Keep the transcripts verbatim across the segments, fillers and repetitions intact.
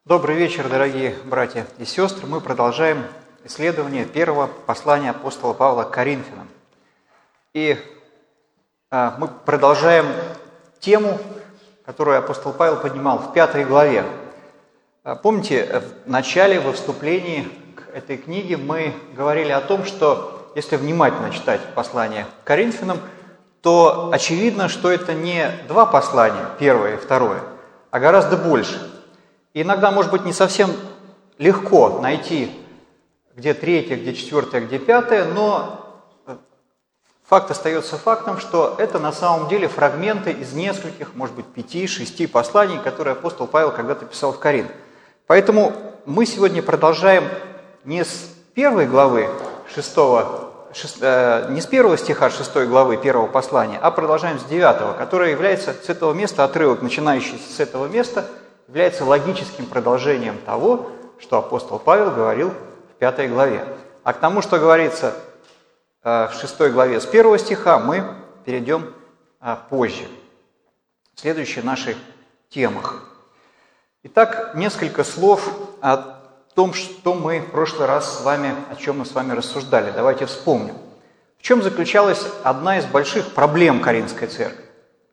Добрый вечер, дорогие братья и сестры. Мы продолжаем исследование первого послания апостола Павла к Коринфянам. И а, мы продолжаем тему, которую апостол Павел поднимал в пятой главе. А, помните, в начале, во вступлении к этой книге мы говорили о том, что если внимательно читать послание к Коринфянам, то очевидно, что это не два послания, первое и второе, а гораздо больше. И иногда, может быть, не совсем легко найти, где третье, где четвертое, где пятое, но факт остается фактом, что это на самом деле фрагменты из нескольких, может быть, пяти-шести посланий, которые апостол Павел когда-то писал в Коринф. Поэтому мы сегодня продолжаем не с первой главы шестого, шест, э, не с первого стиха шестой главы первого послания, а продолжаем с девятого, которое является с этого места, отрывок, начинающийся с этого места, является логическим продолжением того, что апостол Павел говорил в пятой главе. А к тому, что говорится в шестой главе с первого стиха, мы перейдем позже, в следующей нашей темах. Итак, несколько слов о том, что мы в прошлый раз с вами, о чем мы с вами рассуждали. Давайте вспомним. В чем заключалась одна из больших проблем Коринфской церкви?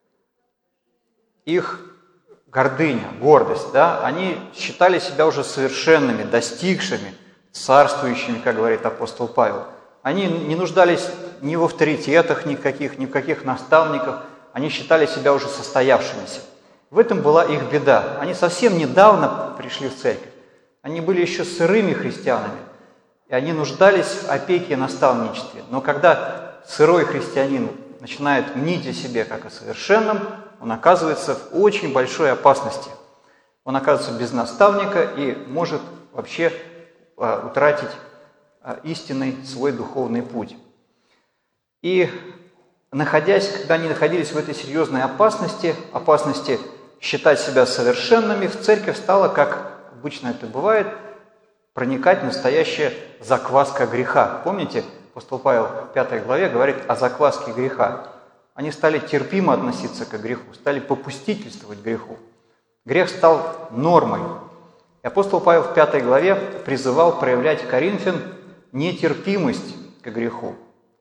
Их гордыня, гордость, да, они считали себя уже совершенными, достигшими, царствующими, как говорит апостол Павел. Они не нуждались ни в авторитетах никаких, ни в каких наставниках, они считали себя уже состоявшимися. В этом была их беда. Они совсем недавно пришли в церковь, они были еще сырыми христианами, и они нуждались в опеке и наставничестве. Но когда сырой христианин начинает мнить о себе как о совершенном, он оказывается в очень большой опасности. Он оказывается без наставника и может вообще а, утратить а, истинный свой духовный путь. И находясь, когда они находились в этой серьезной опасности, опасности считать себя совершенными, в церковь стала, как обычно это бывает, проникать настоящая закваска греха. Помните, апостол Павел в пятой главе говорит о закваске греха. Они стали терпимо относиться к греху, стали попустительствовать греху. Грех стал нормой. И апостол Павел в пятой главе призывал проявлять Коринфян нетерпимость к греху.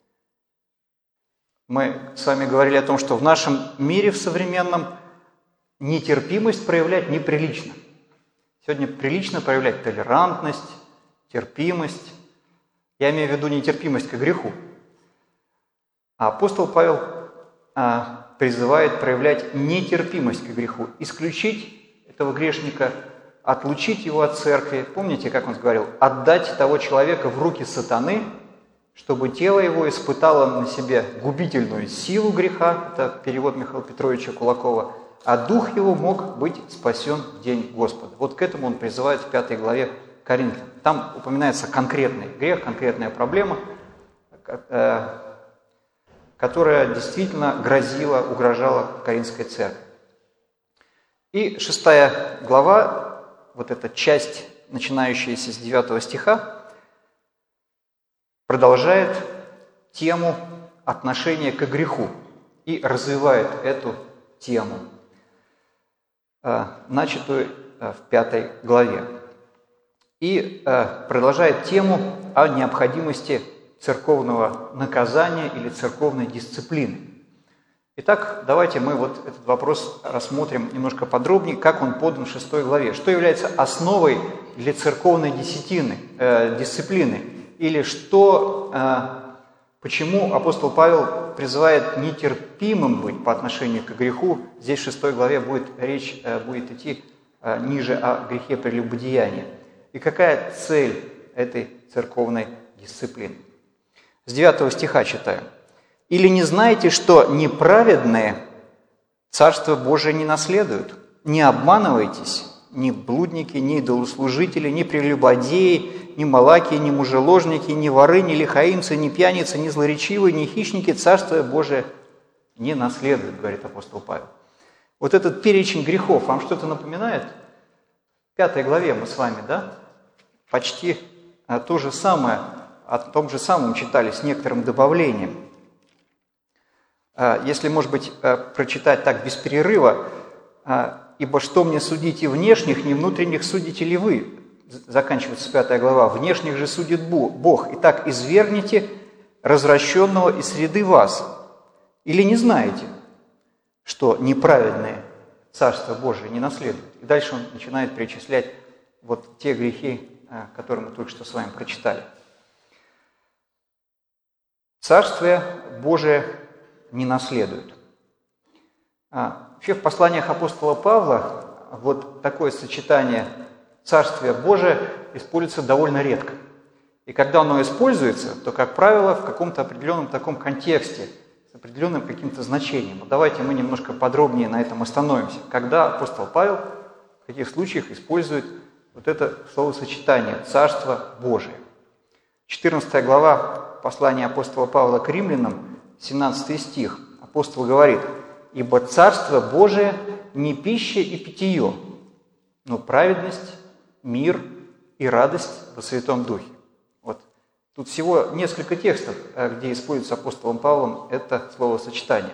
Мы с вами говорили о том, что в нашем мире, в современном, нетерпимость проявлять неприлично. Сегодня прилично проявлять толерантность, терпимость. Я имею в виду нетерпимость к греху. А апостол Павел призывает проявлять нетерпимость к греху, исключить этого грешника, отлучить его от церкви. Помните, как он говорил? Отдать того человека в руки сатаны, чтобы тело его испытало на себе губительную силу греха, это перевод Михаила Петровича Кулакова, а дух его мог быть спасен в день Господа. Вот к этому он призывает в пятой главе Коринфян. Там упоминается конкретный грех, конкретная проблема, которая действительно грозила, угрожала Коринфской церкви. И шестая глава, вот эта часть, начинающаяся с девятого стиха, продолжает тему отношения к греху и развивает эту тему, начатую в пятой главе. И продолжает тему о необходимости церковного наказания или церковной дисциплины. Итак, давайте мы вот этот вопрос рассмотрим немножко подробнее, как он подан в шестой главе. Что является основой для церковной десятины, э, дисциплины? Или что, э, почему апостол Павел призывает нетерпимым быть по отношению к греху? Здесь в шестой главе будет речь, э, будет идти э, ниже о грехе прелюбодеяния. И какая цель этой церковной дисциплины? С девятого стиха читаю. «Или не знаете, что неправедные Царство Божие не наследуют? Не обманывайтесь, ни блудники, ни идолослужители, ни прелюбодеи, ни малаки, ни мужеложники, ни воры, ни лихаимцы, ни пьяницы, ни злоречивые, ни хищники Царство Божие не наследуют», говорит апостол Павел. Вот этот перечень грехов вам что-то напоминает? В пятой главе мы с вами, да, почти то же самое, о том же самом читали с некоторым добавлением. Если, может быть, прочитать так без перерыва, «Ибо что мне судите внешних, не внутренних судите ли вы?» Заканчивается пятая глава. «Внешних же судит Бог. Итак, извергните развращенного из среды вас. Или не знаете, что неправедные Царство Божие не наследуют?» И дальше он начинает перечислять вот те грехи, которые мы только что с вами прочитали. Царствие Божие не наследует. Вообще в посланиях апостола Павла вот такое сочетание Царствия Божие используется довольно редко. И когда оно используется, то, как правило, в каком-то определенном таком контексте, с определенным каким-то значением. Вот давайте мы немножко подробнее на этом остановимся. Когда апостол Павел в каких случаях использует вот это словосочетание «Царство Божие». четырнадцатая глава послания апостола Павла к римлянам, семнадцатый стих. Апостол говорит: «Ибо Царство Божие не пища и питье, но праведность, мир и радость во Святом Духе». Вот. Тут всего несколько текстов, где используется апостолом Павлом это словосочетание.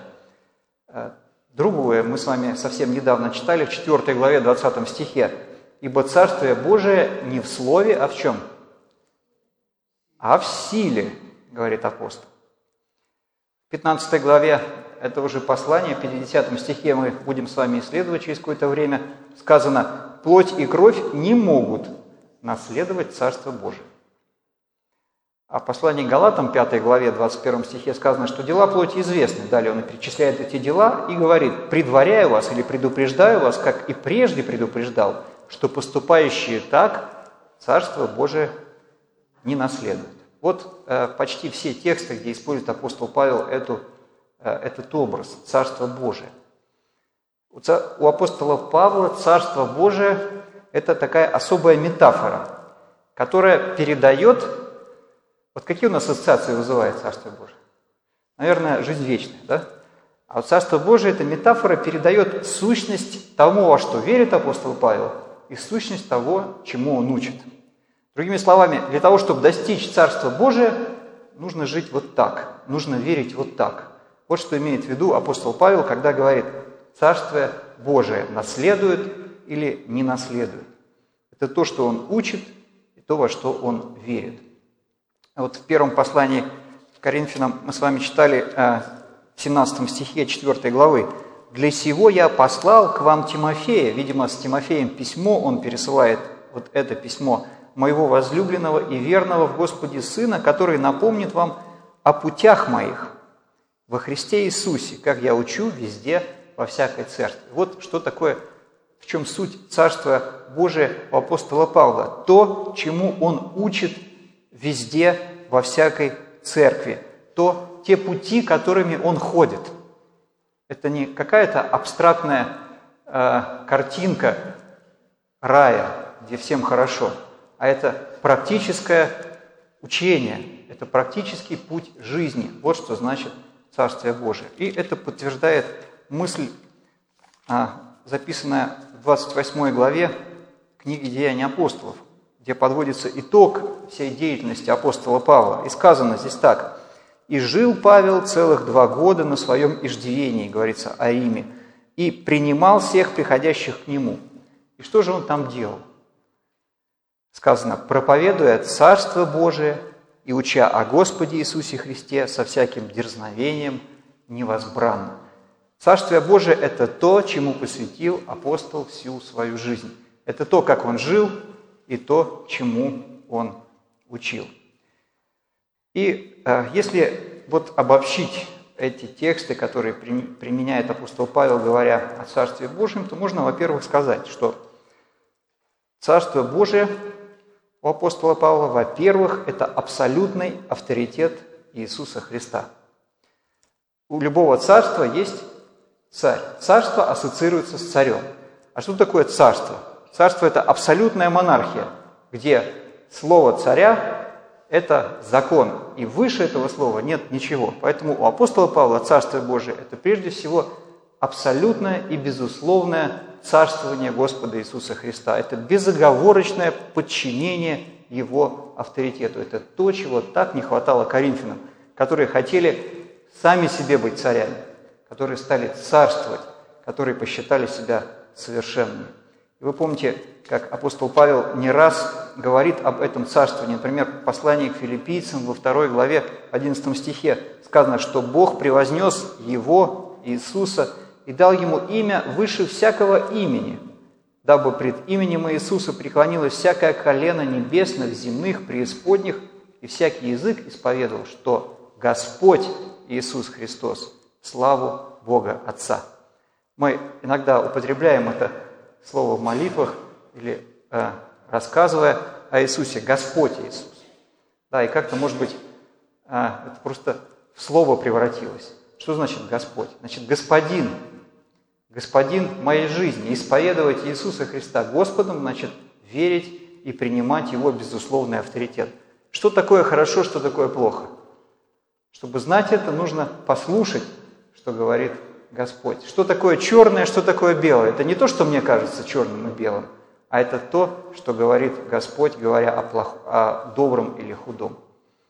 Другое мы с вами совсем недавно читали в четвёртой главе, двадцатом стихе. «Ибо Царствие Божие не в слове, а в чем? А в силе», говорит апостол. В пятнадцатой главе этого же послания, в пятидесятом стихе мы будем с вами исследовать через какое-то время, сказано: «Плоть и кровь не могут наследовать Царство Божие». А в послании к Галатам, пятой главе, двадцать первом стихе сказано, что дела плоти известны. Далее он перечисляет эти дела и говорит: «Предваряю вас или предупреждаю вас, как и прежде предупреждал, что поступающие так Царство Божие не наследуют». Вот э, почти все тексты, где использует апостол Павел эту, э, этот образ Царство Божие. У, ца, у апостола Павла Царство Божие – это такая особая метафора, которая передает… Вот какие у нас ассоциации вызывает Царство Божие? Наверное, жизнь вечная, да? А вот Царство Божие – эта метафора передает сущность тому, во что верит апостол Павел, и сущность того, чему он учит. Другими словами, для того, чтобы достичь Царства Божия, нужно жить вот так, нужно верить вот так. Вот что имеет в виду апостол Павел, когда говорит: «Царствие Божие наследует или не наследует». Это то, что он учит, и то, во что он верит. Вот в первом послании к Коринфянам мы с вами читали в семнадцатом стихе четвёртой главы: «Для сего я послал к вам Тимофея». Видимо, с Тимофеем письмо, он пересылает вот это письмо: «Моего возлюбленного и верного в Господе Сына, который напомнит вам о путях моих во Христе Иисусе, как я учу везде во всякой церкви». Вот что такое, в чем суть Царства Божия у апостола Павла. То, чему он учит везде во всякой церкви. То, те пути, которыми он ходит. Это не какая-то абстрактная э, картинка рая, где всем хорошо, а это практическое учение, это практический путь жизни. Вот что значит Царствие Божие. И это подтверждает мысль, записанная в двадцать восьмой главе книги «Деяния апостолов», где подводится итог всей деятельности апостола Павла. И сказано здесь так: «И жил Павел целых два года на своем иждивении», говорится о Риме, «и принимал всех приходящих к нему». И что же он там делал? Сказано: «проповедуя Царство Божие и уча о Господе Иисусе Христе со всяким дерзновением невозбранно». Царствие Божие – это то, чему посвятил апостол всю свою жизнь. Это то, как он жил, и то, чему он учил. И э, если вот обобщить эти тексты, которые при, применяет апостол Павел, говоря о Царстве Божьем, то можно, во-первых, сказать, что Царство Божие у апостола Павла, во-первых, это абсолютный авторитет Иисуса Христа. У любого царства есть царь. Царство ассоциируется с царем. А что такое царство? Царство – это абсолютная монархия, где слово царя – это закон, и выше этого слова нет ничего. Поэтому у апостола Павла Царствие Божие – это прежде всего абсолютное и безусловное царствование Господа Иисуса Христа. Это безоговорочное подчинение Его авторитету. Это то, чего так не хватало коринфянам, которые хотели сами себе быть царями, которые стали царствовать, которые посчитали себя совершенными. И вы помните, как апостол Павел не раз говорит об этом царствовании. Например, в послании к филиппийцам во второй главе, одиннадцатом стихе сказано, что Бог превознес Его, Иисуса, и дал Ему имя выше всякого имени, дабы пред именем Иисуса преклонилось всякое колено небесных, земных, преисподних, и всякий язык исповедовал, что Господь Иисус Христос, славу Бога Отца. Мы иногда употребляем это слово в молитвах или э, рассказывая о Иисусе, Господь Иисус. Да, и как-то, может быть, э, это просто в слово превратилось. Что значит Господь? Значит, Господин, Господин моей жизни. Исповедовать Иисуса Христа Господом, значит, верить и принимать Его безусловный авторитет. Что такое хорошо, что такое плохо? Чтобы знать это, нужно послушать, что говорит Господь. Что такое черное, что такое белое? Это не то, что мне кажется черным и белым, а это то, что говорит Господь, говоря о, плох... о добром или худом.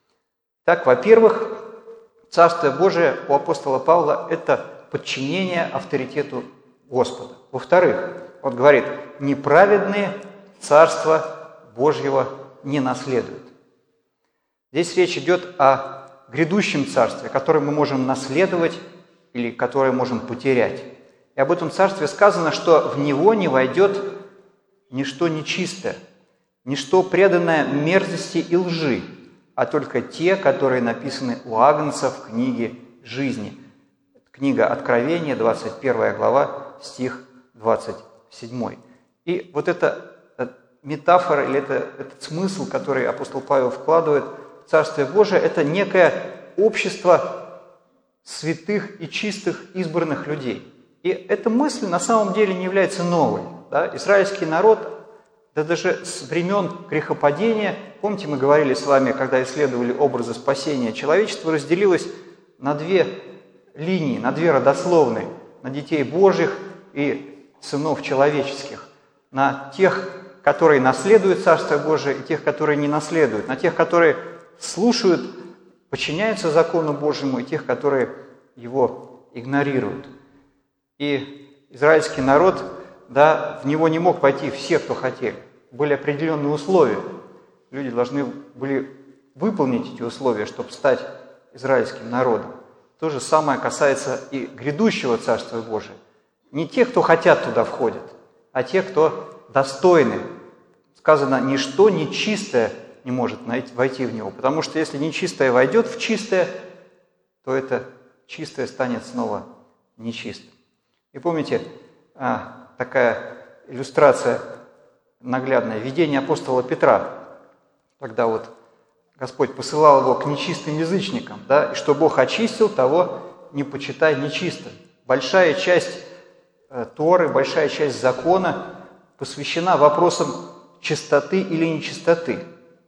Так, во-первых, Царствие Божие у апостола Павла – это подчинение авторитету Господа. Во-вторых, он говорит, неправедные Царства Божьего не наследуют. Здесь речь идет о грядущем Царстве, которое мы можем наследовать или которое можем потерять. И об этом Царстве сказано, что в него не войдет ничто нечистое, ничто преданное мерзости и лжи, а только те, которые написаны у Агнца в книге жизни. Книга Откровения, двадцать первая глава, стих двадцать седьмой. И вот эта метафора или это, этот смысл, который апостол Павел вкладывает в Царствие Божие, это некое общество святых и чистых избранных людей. И эта мысль на самом деле не является новой. Да? Израильский народ, да даже с времен грехопадения, помните, мы говорили с вами, когда исследовали образы спасения, человечество разделилось на две линии, на две родословные, на детей Божьих и сынов человеческих, на тех, которые наследуют Царство Божие, и тех, которые не наследуют, на тех, которые слушают, подчиняются закону Божьему, и тех, которые его игнорируют. И израильский народ, да, в него не мог пойти все, кто хотели. Были определенные условия. Люди должны были выполнить эти условия, чтобы стать израильским народом. То же самое касается и грядущего Царства Божия. Не те, кто хотят туда входят, а те, кто достойны. Сказано, ничто нечистое не может войти в него. Потому что если нечистое войдет в чистое, то это чистое станет снова нечистым. И помните, такая иллюстрация наглядная, видение апостола Петра, когда вот Господь посылал его к нечистым язычникам, да, и что Бог очистил, того не почитай нечистым. Большая часть Торы, большая часть закона посвящена вопросам чистоты или нечистоты.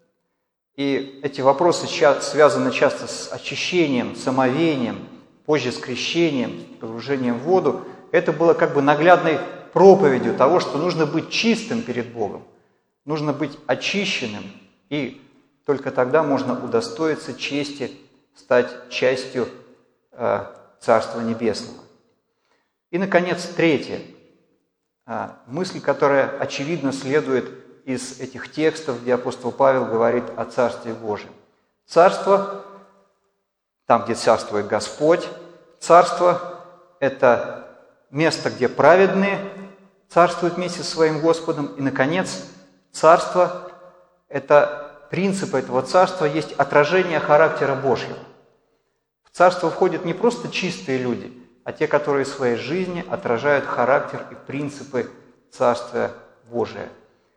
И эти вопросы связаны часто с очищением, с омовением, позже с крещением, с погружением в воду. Это было как бы наглядной проповедью того, что нужно быть чистым перед Богом, нужно быть очищенным, и только тогда можно удостоиться чести стать частью э, Царства Небесного. И, наконец, третье. Э, мысль, которая очевидно следует из этих текстов, где апостол Павел говорит о Царстве Божьем. Царство, там, где царствует Господь, царство – это место, где праведные царствуют вместе со своим Господом. И, наконец, царство – это принцип этого царства, есть отражение характера Божьего. В царство входят не просто чистые люди, а те, которые в своей жизни отражают характер и принципы Царствия Божия.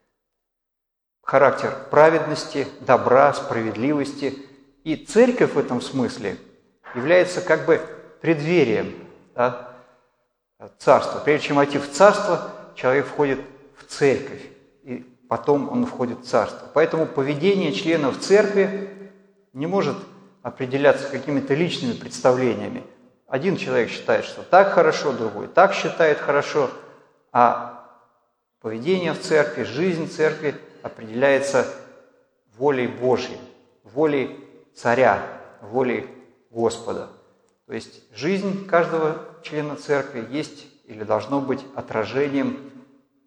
Характер праведности, добра, справедливости. И церковь в этом смысле является как бы преддверием, да, царства. Прежде чем войти в царство, человек входит в церковь, и потом он входит в царство. Поэтому поведение членов церкви не может определяться какими-то личными представлениями. Один человек считает, что так хорошо, другой так считает хорошо, а поведение в церкви, жизнь церкви определяется волей Божьей, волей царя, волей Господа. То есть жизнь каждого члена церкви есть или должно быть отражением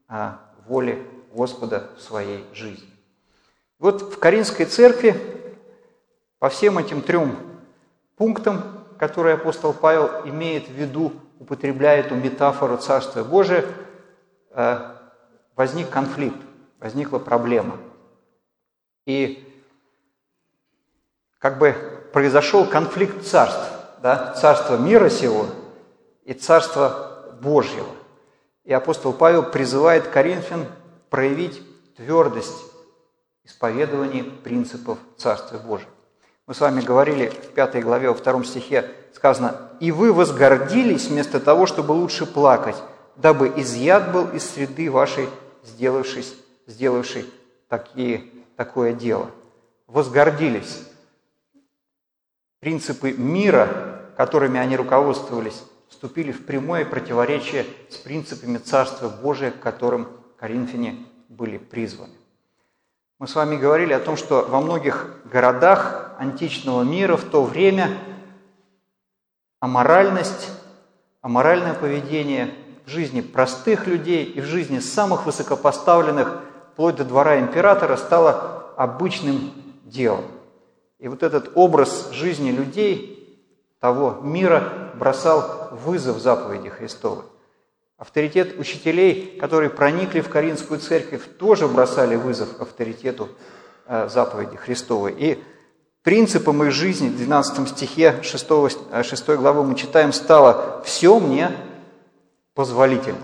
воле Господа в своей жизни. Вот в Коринфской церкви по всем этим трем пунктам, которые апостол Павел имеет в виду, употребляя эту метафору Царствия Божия, возник конфликт, возникла проблема. И как бы произошел конфликт царств, да? Царство мира сего и Царство Божьего. И апостол Павел призывает коринфян проявить твердость в исповедовании принципов Царствия Божия. Мы с вами говорили в пятой главе, во втором стихе сказано: «И вы возгордились вместо того, чтобы лучше плакать, дабы изъят был из среды вашей, сделавшись, сделавший такие, такое дело». Возгордились. Принципы мира, которыми они руководствовались, вступили в прямое противоречие с принципами Царства Божия, к которым коринфяне были призваны. Мы с вами говорили о том, что во многих городах античного мира в то время аморальность, аморальное поведение в жизни простых людей и в жизни самых высокопоставленных, вплоть до двора императора, стало обычным делом. И вот этот образ жизни людей того мира бросал вызов заповеди Христовой. Авторитет учителей, которые проникли в Коринфскую церковь, тоже бросали вызов авторитету заповеди Христовой. И принципом их жизни в двенадцатом стихе шестой главы мы читаем: «Стало все мне позволительно».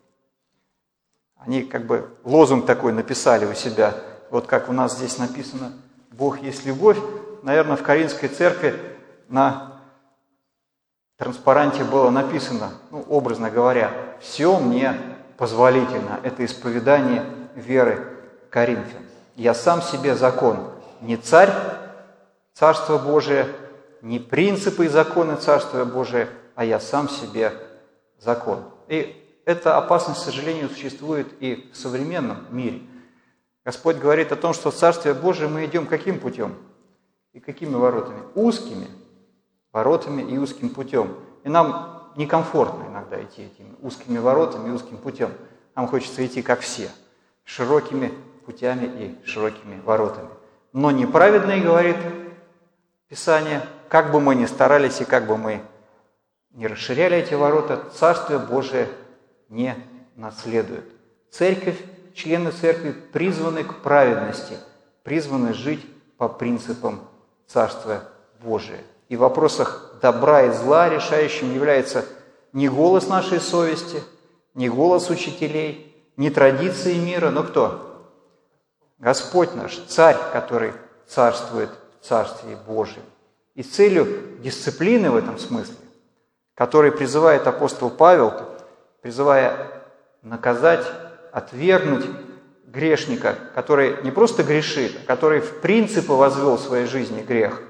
Они как бы лозунг такой написали у себя, вот как у нас здесь написано «Бог есть любовь». Наверное, в Коринфской церкви на транспаранте было написано, ну, образно говоря, «Все мне позволительно». Это исповедание веры коринфян. «Я сам себе закон, не царь Царства Божия, не принципы и законы Царства Божия, а я сам себе закон». И эта опасность, к сожалению, существует и в современном мире. Господь говорит о том, что в Царствие Божие мы идем каким путем? И какими воротами? Узкими воротами и узким путем. И нам некомфортно иногда идти этими узкими воротами и узким путем. Нам хочется идти, как все, широкими путями и широкими воротами. Но неправедные, говорит Писание, как бы мы ни старались и как бы мы ни расширяли эти ворота, Царствие Божие не наследует. Церковь, члены церкви призваны к праведности, призваны жить по принципам Царства Божия. И в вопросах добра и зла решающим является не голос нашей совести, не голос учителей, не традиции мира, но кто? Господь наш, Царь, который царствует в Царстве Божьем. И целью дисциплины в этом смысле, который призывает апостол Павел, призывая наказать, отвергнуть грешника, который не просто грешит, а который в принципе возвел в своей жизни грех,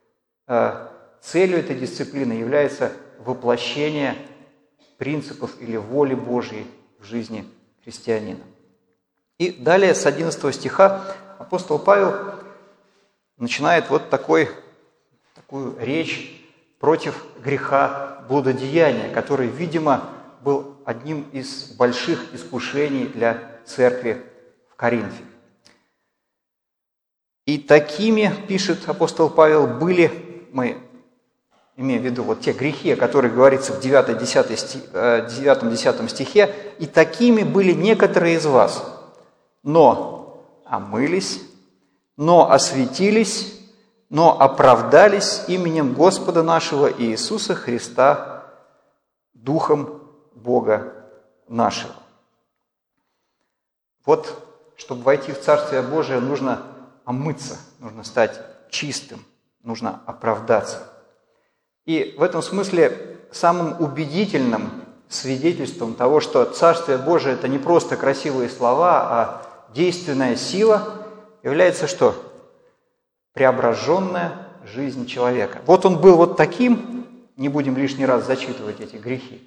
целью этой дисциплины является воплощение принципов или воли Божьей в жизни христианина. И далее с одиннадцатого стиха апостол Павел начинает вот такой, такую речь против греха блудодеяния, который, видимо, был одним из больших искушений для церкви в Коринфе. И такими, пишет апостол Павел, были, мы имеем в виду вот те грехи, о которых говорится в девятом-десятом стихе, и такими были некоторые из вас, но омылись, но осветились, но оправдались именем Господа нашего Иисуса Христа, Духом Бога нашего. Вот, чтобы войти в Царствие Божие, нужно омыться, нужно стать чистым, нужно оправдаться. И в этом смысле самым убедительным свидетельством того, что Царствие Божие – это не просто красивые слова, а действенная сила, является что? Преображенная жизнь человека. Вот он был вот таким, не будем лишний раз зачитывать эти грехи,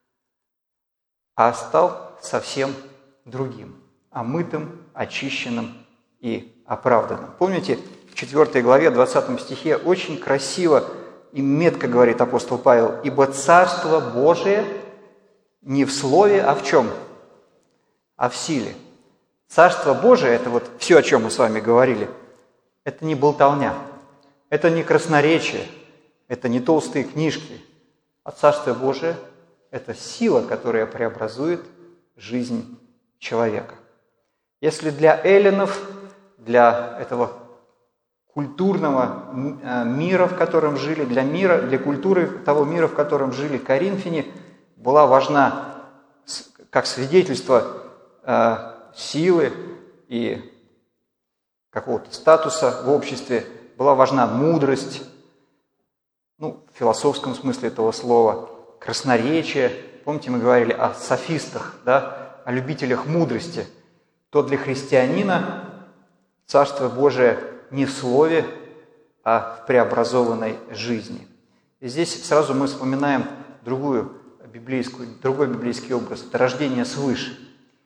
а стал совсем другим, омытым, очищенным и оправданным. Помните, в четвёртой главе, двадцатом стихе очень красиво и метко говорит апостол Павел: «Ибо Царство Божие не в слове, а в чем? а в силе. Царство Божие, это вот все, о чем мы с вами говорили, это не болтовня, это не красноречие, это не толстые книжки, а Царство Божие – это сила, которая преобразует жизнь человека. Если для эллинов, для этого культурного мира, в котором жили, для мира, для культуры того мира, в котором жили коринфяне, была важна как свидетельство э, силы и какого-то статуса в обществе, была важна мудрость, ну, в философском смысле этого слова, красноречие. Помните, мы говорили о софистах, да, о любителях мудрости. То для христианина Царство Божие не в слове, а в преобразованной жизни. И здесь сразу мы вспоминаем другую библейскую, другой библейский образ – это рождение свыше,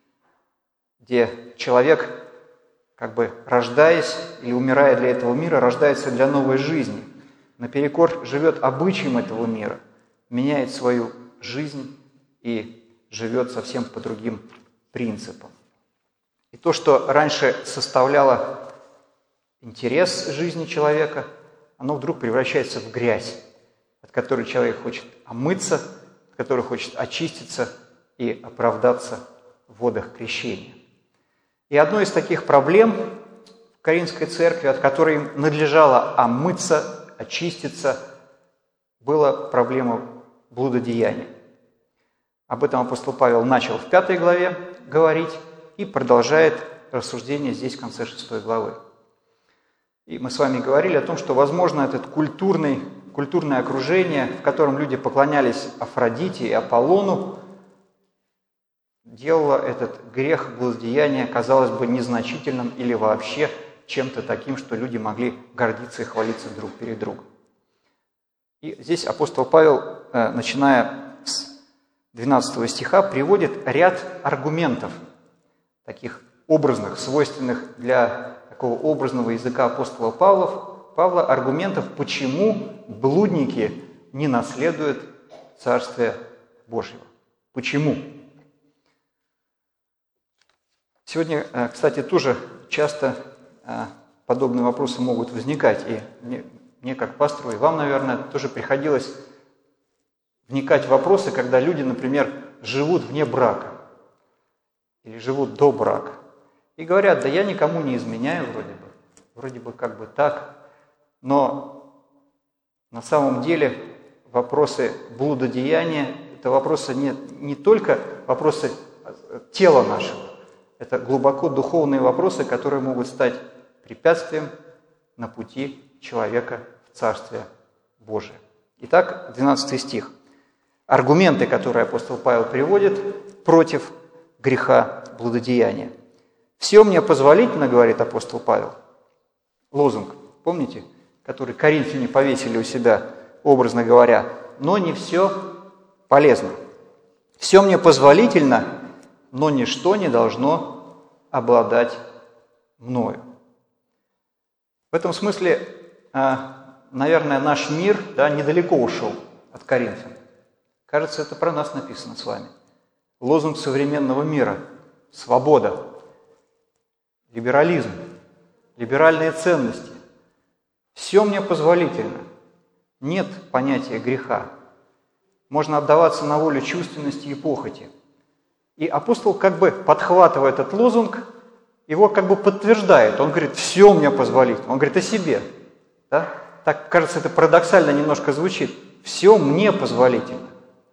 где человек, как бы рождаясь или умирая для этого мира, рождается для новой жизни, наперекор живет обычаем этого мира, меняет свою жизнь и живет совсем по другим принципам. И то, что раньше составляло интерес жизни человека, оно вдруг превращается в грязь, от которой человек хочет омыться, от которой хочет очиститься и оправдаться в водах крещения. И одной из таких проблем в Коринфской церкви, от которой им надлежало омыться, очиститься, была проблема блудодеяния. Об этом апостол Павел начал в пятой главе говорить и продолжает рассуждение здесь в конце шестой главы. И мы с вами говорили о том, что, возможно, это культурный, культурное окружение, в котором люди поклонялись Афродите и Аполлону, делало этот грех блудодеяния, казалось бы, незначительным или вообще чем-то таким, что люди могли гордиться и хвалиться друг перед другом. И здесь апостол Павел, начиная с двенадцатого стиха, приводит ряд аргументов, таких образных, свойственных для такого образного языка апостола Павла, Павла, аргументов, почему блудники не наследуют Царствие Божьего. Почему? Сегодня, кстати, тоже часто подобные вопросы могут возникать. И мне, мне как пастору, и вам, наверное, тоже приходилось вникать в вопросы, когда люди, например, живут вне брака или живут до брака. И говорят, да я никому не изменяю вроде бы, вроде бы как бы так, но на самом деле вопросы блудодеяния – это вопросы не, не только вопросы тела нашего, это глубоко духовные вопросы, которые могут стать препятствием на пути человека в Царствие Божие. Итак, двенадцатый стих. Аргументы, которые апостол Павел приводит против греха блудодеяния. «Все мне позволительно, — говорит апостол Павел». Лозунг, помните, который коринфяне повесили у себя, образно говоря, но не все полезно. «Все мне позволительно, но ничто не должно обладать мною». В этом смысле, наверное, наш мир, да, недалеко ушел от Коринфян. Кажется, это про нас написано с вами. Лозунг современного мира – свобода, либерализм, либеральные ценности. Все мне позволительно. Нет понятия греха. Можно отдаваться на волю чувственности и похоти. И апостол как бы подхватывая этот лозунг, его как бы подтверждает. Он говорит, все мне позволительно. Он говорит о себе. Да? Так, кажется, это парадоксально немножко звучит. Все мне позволительно.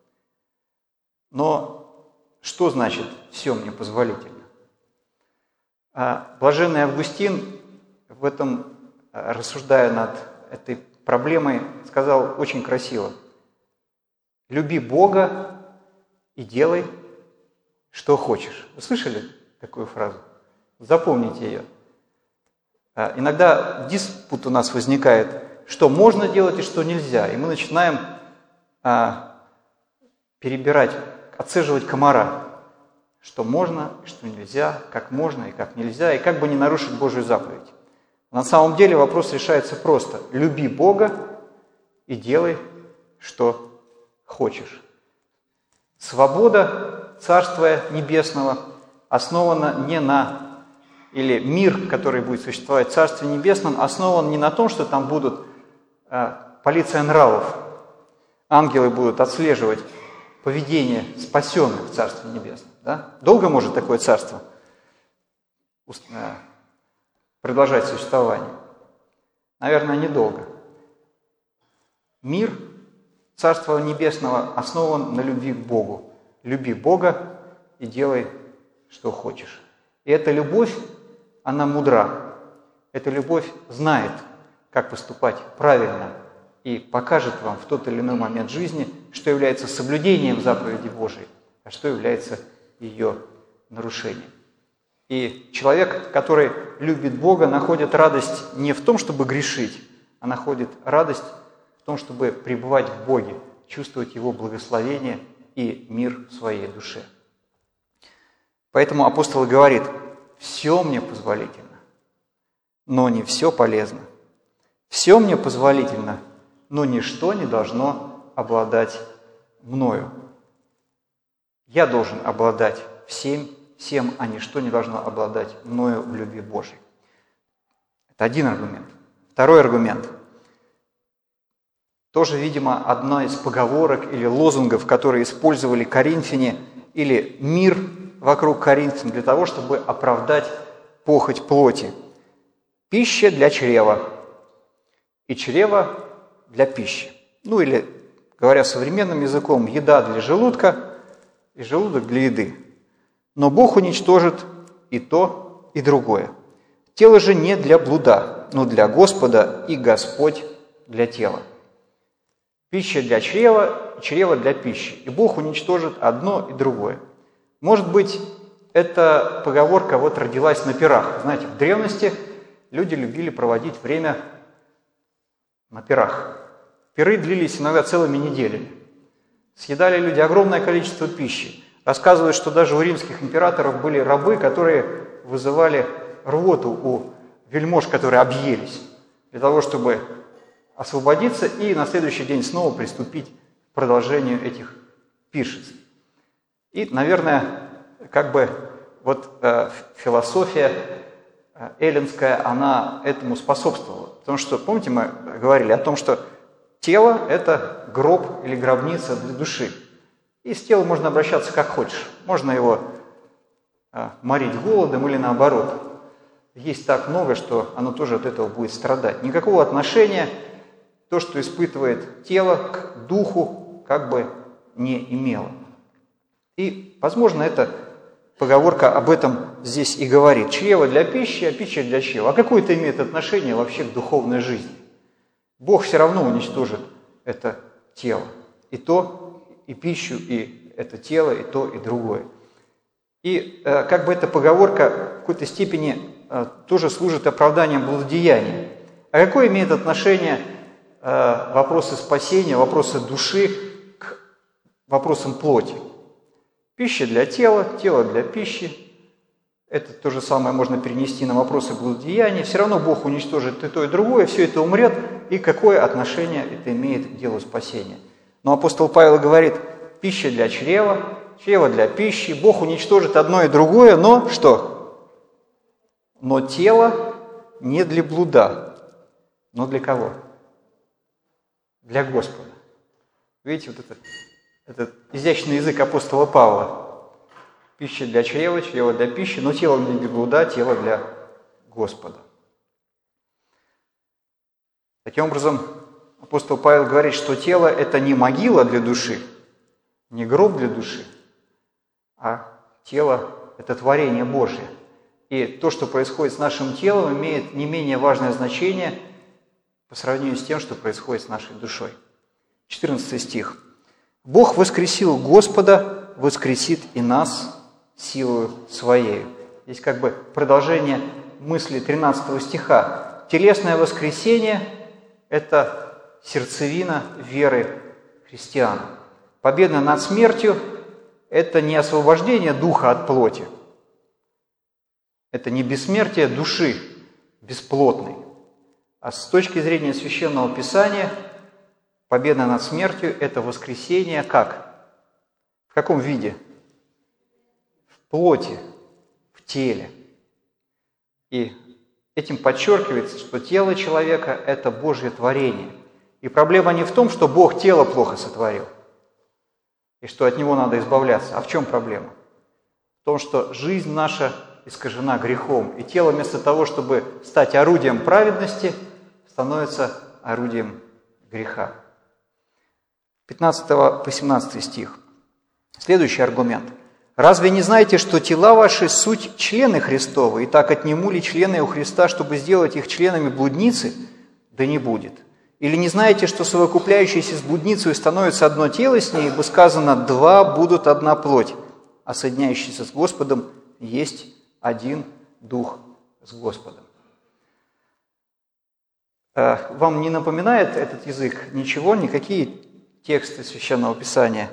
Но что значит «все мне позволительно»? Блаженный Августин, в этом, рассуждая над этой проблемой, сказал очень красиво: «Люби Бога и делай, что хочешь». Вы слышали такую фразу? Запомните ее. Иногда диспут у нас возникает, что можно делать и что нельзя. И мы начинаем перебирать, отцеживать комара, что можно, что нельзя, как можно и как нельзя, и как бы не нарушить Божью заповедь. На самом деле вопрос решается просто. Люби Бога и делай, что хочешь. Свобода Царства Небесного основано не на, или мир, который будет существовать в Царстве Небесном, основан не на том, что там будут э, полиция нравов, ангелы будут отслеживать поведение спасенных в Царстве Небесном. Да? Долго может такое царство э, продолжать существование? Наверное, недолго. Мир Царства Небесного основан на любви к Богу. Люби Бога и делай, что хочешь. И эта любовь, она мудра. Эта любовь знает, как поступать правильно, и покажет вам в тот или иной момент жизни, что является соблюдением заповеди Божией, а что является ее нарушением. И человек, который любит Бога, находит радость не в том, чтобы грешить, а находит радость в том, чтобы пребывать в Боге, чувствовать Его благословение и мир в своей душе. Поэтому апостол говорит: «Все мне позволительно, но не все полезно. Все мне позволительно, но ничто не должно обладать мною». Я должен обладать всем, всем, а ничто не должно обладать мною в любви Божией. Это один аргумент. Второй аргумент. Тоже, видимо, одна из поговорок или лозунгов, которые использовали коринфяне, или мир вокруг коринфян для того, чтобы оправдать похоть плоти. Пища для чрева и чрево для пищи. Ну или, говоря современным языком, еда для желудка и желудок для еды. Но Бог уничтожит и то, и другое. Тело же не для блуда, но для Господа, и Господь для тела. Пища для чрева, чрево для пищи. И Бог уничтожит одно и другое. Может быть, эта поговорка вот родилась на пирах. Знаете, в древности люди любили проводить время на пирах. Пиры длились иногда целыми неделями. Съедали люди огромное количество пищи. Рассказывают, что даже у римских императоров были рабы, которые вызывали рвоту у вельмож, которые объелись, для того, чтобы освободиться и на следующий день снова приступить к продолжению этих пиршеств. И, наверное, как бы вот э, философия э, эллинская, она этому способствовала. Потому что, помните, мы говорили о том, что тело – это гроб или гробница для души. И с телом можно обращаться как хочешь. Можно его э, морить голодом или наоборот. Есть так много, что оно тоже от этого будет страдать. Никакого отношения то, что испытывает тело, к духу как бы не имело. И, возможно, эта поговорка об этом здесь и говорит. Чрево для пищи, а пища для чрева. А какое это имеет отношение вообще к духовной жизни? Бог все равно уничтожит это тело. И то, и пищу, и это тело, и то, и другое. И э, как бы эта поговорка в какой-то степени э, тоже служит оправданием блудодеяния. А какое имеет отношение э, вопросы спасения, вопросы души к вопросам плоти? Пища для тела, тело для пищи. Это то же самое можно перенести на вопросы блудодеяния. Все равно Бог уничтожит и то, и другое, все это умрет. И какое отношение это имеет к делу спасения? Но апостол Павел говорит: пища для чрева, чрево для пищи. Бог уничтожит одно и другое, но что? Но тело не для блуда. Но для кого? Для Господа. Видите, вот это... Это изящный язык апостола Павла. Пища для чрева, чрево для пищи, но тело не для блуда, тело для Господа. Таким образом, апостол Павел говорит, что тело – это не могила для души, не гроб для души, а тело – это творение Божье. И то, что происходит с нашим телом, имеет не менее важное значение по сравнению с тем, что происходит с нашей душой. четырнадцатый стих. «Бог воскресил Господа, воскресит и нас силою Своею». Здесь как бы продолжение мысли тринадцатого стиха. Телесное воскресение – это сердцевина веры христиан. Победа над смертью – это не освобождение духа от плоти. Это не бессмертие души бесплотной. А с точки зрения Священного Писания – победа над смертью – это воскресение как? В каком виде? В плоти. теле. И этим подчеркивается, что тело человека – это Божье творение. И проблема не в том, что Бог тело плохо сотворил, и что от него надо избавляться. А в чем проблема? В том, что жизнь наша искажена грехом, и тело вместо того, чтобы стать орудием праведности, становится орудием греха. пятнадцатый по семнадцатый стих. Следующий аргумент. «Разве не знаете, что тела ваши суть члены Христовы, и так отниму ли члены у Христа, чтобы сделать их членами блудницы? Да не будет. Или не знаете, что совокупляющиеся с блудницей становится одно тело с ней, ибо сказано, два будут одна плоть, а соединяющиеся с Господом есть один дух с Господом». Вам не напоминает этот язык ничего, никакие тексты Священного Писания?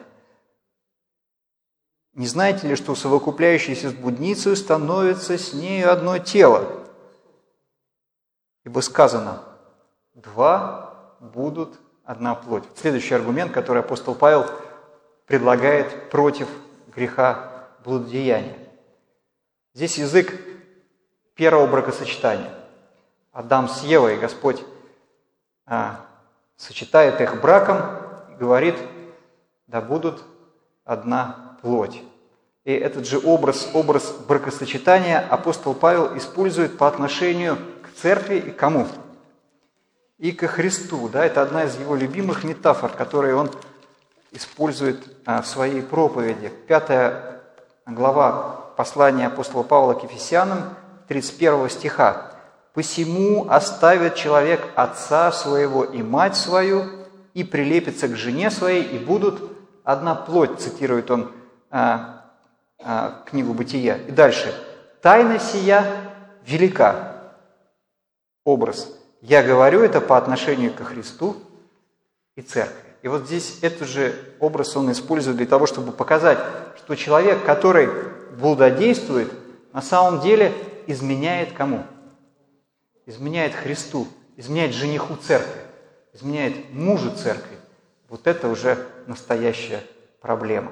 «Не знаете ли, что совокупляющиеся с блудницей становится с нею одно тело? Ибо сказано, два будут одна плоть». Следующий аргумент, который апостол Павел предлагает против греха блудодеяния. Здесь язык первого бракосочетания. Адам с Евой, Господь а, сочетает их браком и говорит, да будут одна плоть. И этот же образ, образ бракосочетания апостол Павел использует по отношению к церкви и к кому? И ко Христу. Да? Это одна из его любимых метафор, которые он использует а, в своей проповеди. Пятая глава послания апостола Павла к Ефесянам, тридцать первого стиха. «Посему оставит человек отца своего и мать свою, и прилепится к жене своей, и будут одна плоть», цитирует он а, а, книгу Бытия. И дальше. «Тайна сия велика». Образ. Я говорю это по отношению ко Христу и церкви. И вот здесь этот же образ он использует для того, чтобы показать, что человек, который блудодействует, на самом деле изменяет кому? Изменяет Христу, изменяет жениху церкви, изменяет мужу церкви. Вот это уже настоящая проблема.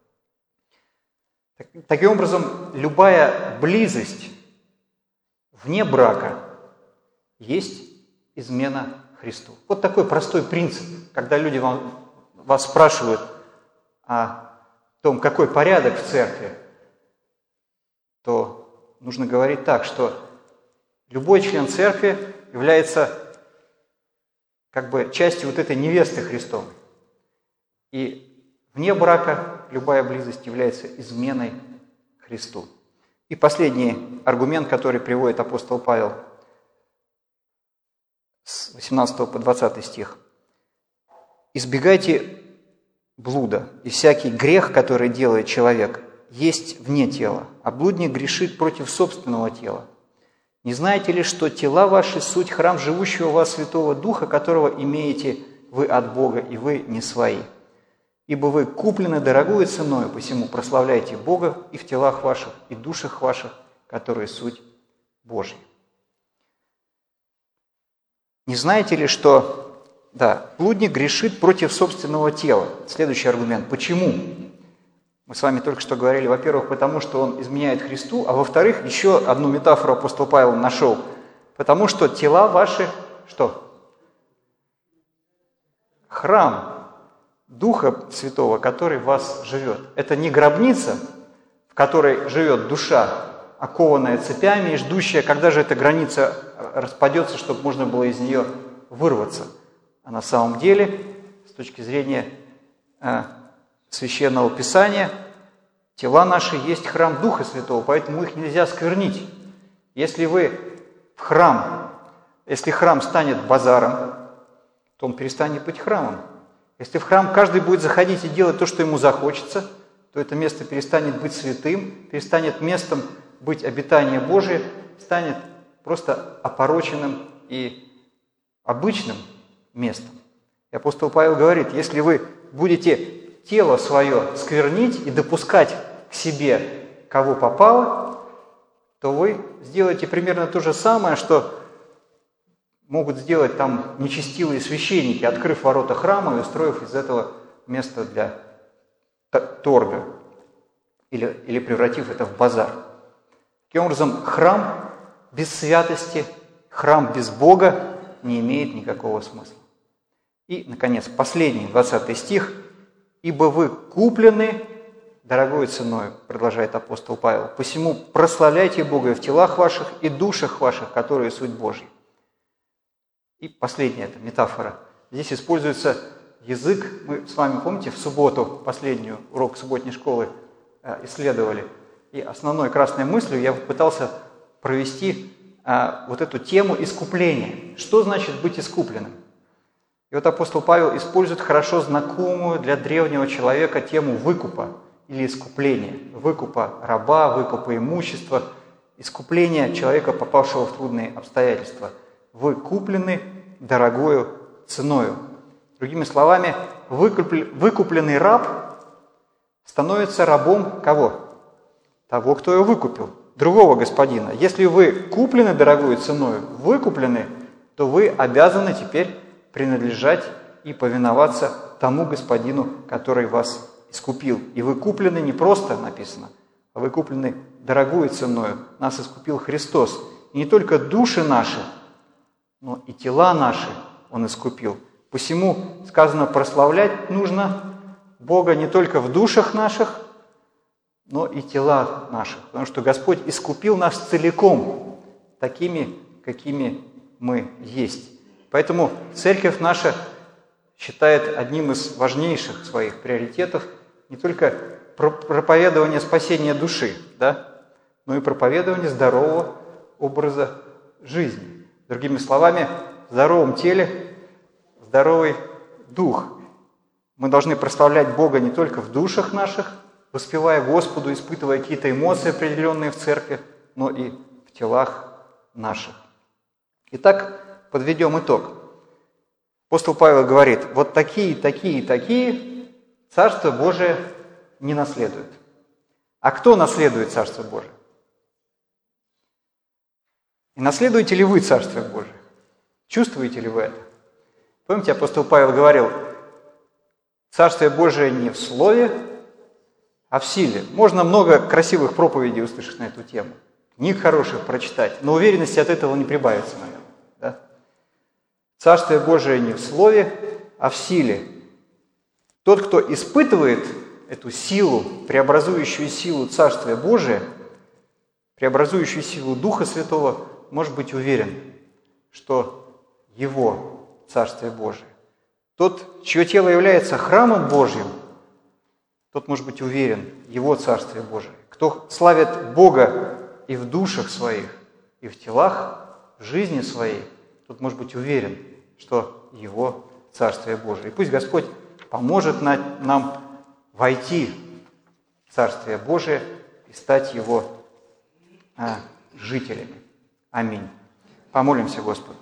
Таким образом, любая близость вне брака есть измена Христу. Вот такой простой принцип, когда люди вам, вас спрашивают о том, какой порядок в церкви, то нужно говорить так, что любой член церкви является как бы частью вот этой невесты Христовой. И вне брака любая близость является изменой Христу. И последний аргумент, который приводит апостол Павел с восемнадцатого по двадцатый стих. «Избегайте блуда, и всякий грех, который делает человек, есть вне тела, а блудник грешит против собственного тела. Не знаете ли, что тела ваши – суть храм живущего у вас Святого Духа, которого имеете вы от Бога, и вы не свои? Ибо вы куплены дорогою ценою, посему прославляйте Бога и в телах ваших, и душах ваших, которые суть Божья». Не знаете ли, что, да, блудник грешит против собственного тела? Следующий аргумент. Почему? Мы с вами только что говорили, во-первых, потому что он изменяет Христу, а во-вторых, еще одну метафору апостол Павел нашел. Потому что тела ваши, что? Храм Духа Святого, который в вас живет. Это не гробница, в которой живет душа, окованная цепями и ждущая, когда же эта граница распадется, чтобы можно было из нее вырваться. А на самом деле, с точки зрения э, Священного Писания, тела наши есть храм Духа Святого, поэтому их нельзя сквернить. Если вы в храм, если храм станет базаром, то он перестанет быть храмом. Если в храм каждый будет заходить и делать то, что ему захочется, то это место перестанет быть святым, перестанет местом быть обитания Божие, станет просто опороченным и обычным местом. И апостол Павел говорит, если вы будете тело свое сквернить и допускать к себе кого попало, то вы сделаете примерно то же самое, что могут сделать там нечестивые священники, открыв ворота храма и устроив из этого место для торга или, или превратив это в базар. Таким образом, храм без святости, храм без Бога не имеет никакого смысла. И, наконец, последний, двадцатый стих. «Ибо вы куплены дорогою ценою», продолжает апостол Павел, «посему прославляйте Бога и в телах ваших, и душах ваших, которые суть Божья». И последняя эта метафора. Здесь используется язык. Мы с вами, помните, в субботу, последнюю урок субботней школы исследовали. И основной красной мыслью я попытался провести а, вот эту тему искупления. Что значит быть искупленным? И вот апостол Павел использует хорошо знакомую для древнего человека тему выкупа или искупления. Выкупа раба, выкупа имущества, искупления человека, попавшего в трудные обстоятельства. Вы куплены дорогою ценою. Другими словами, выкупленный раб становится рабом кого? Того, кто его выкупил, другого господина. Если вы куплены дорогою ценою, выкуплены, то вы обязаны теперь принадлежать и повиноваться тому господину, который вас искупил. И вы куплены не просто, написано, а вы куплены дорогою ценою. Нас искупил Христос. И не только души наши, но и тела наши Он искупил. Посему сказано, прославлять нужно Бога не только в душах наших, но и тела наших. Потому что Господь искупил нас целиком, такими, какими мы есть. Поэтому церковь наша считает одним из важнейших своих приоритетов не только проповедование спасения души, да, но и проповедование здорового образа жизни. Другими словами, в здоровом теле здоровый дух. Мы должны прославлять Бога не только в душах наших, воспевая Господу, испытывая какие-то эмоции определенные в церкви, но и в телах наших. Итак, подведем итог. Апостол Павел говорит, вот такие, такие, такие Царство Божие не наследуют. А кто наследует Царство Божие? И наследуете ли вы Царство Божие? Чувствуете ли вы это? Помните, апостол Павел говорил, Царствие Божие не в слове, а в силе. Можно много красивых проповедей услышать на эту тему, книг хороших прочитать, но уверенности от этого не прибавится, наверное. Да? Царствие Божие не в слове, а в силе. Тот, кто испытывает эту силу, преобразующую силу Царствия Божия, преобразующую силу Духа Святого, может быть уверен, что его Царствие Божие. Тот, чье тело является храмом Божьим, тот может быть уверен, его Царствие Божие. Кто славит Бога и в душах своих, и в телах, в жизни своей, тот может быть уверен, что его Царствие Божие. И пусть Господь поможет нам войти в Царствие Божие и стать его жителями. Аминь. Помолимся Господу.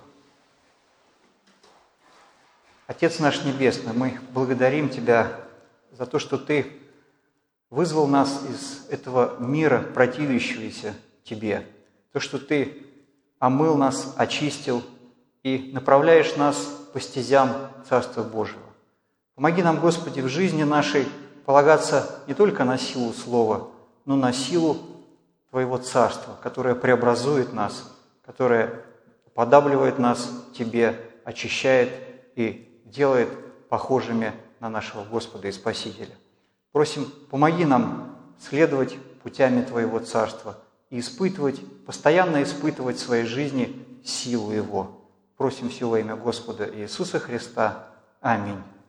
Отец наш Небесный, мы благодарим Тебя за то, что Ты вызвал нас из этого мира, противящегося Тебе. То, что Ты омыл нас, очистил и направляешь нас по стезям Царства Божьего. Помоги нам, Господи, в жизни нашей полагаться не только на силу Слова, но на силу Твоего Царства, которое преобразует нас, которое уподабливает нас Тебе, очищает и делает похожими на нашего Господа и Спасителя. Просим, помоги нам следовать путями Твоего Царства и испытывать, постоянно испытывать в своей жизни силу Его. Просим все во имя Господа Иисуса Христа. Аминь.